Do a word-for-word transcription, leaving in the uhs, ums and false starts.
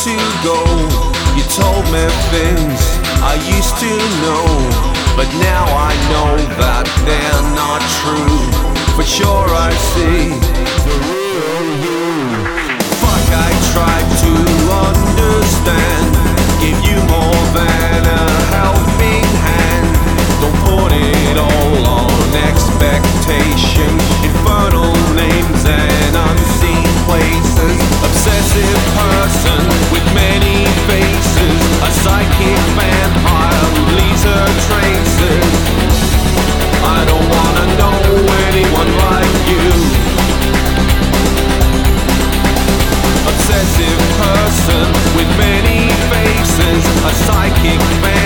to go. You told me things I used to know, but now I know that they're not true. For sure I see the real you. Fuck, I tried to understand, give you more than a helping hand. Don't put it all on expectation, infernal names and unseen places. Obsessive person with many faces, a psychic vampire who leaves her traces. I don't wanna know anyone like you. Obsessive person with many faces, a psychic vampire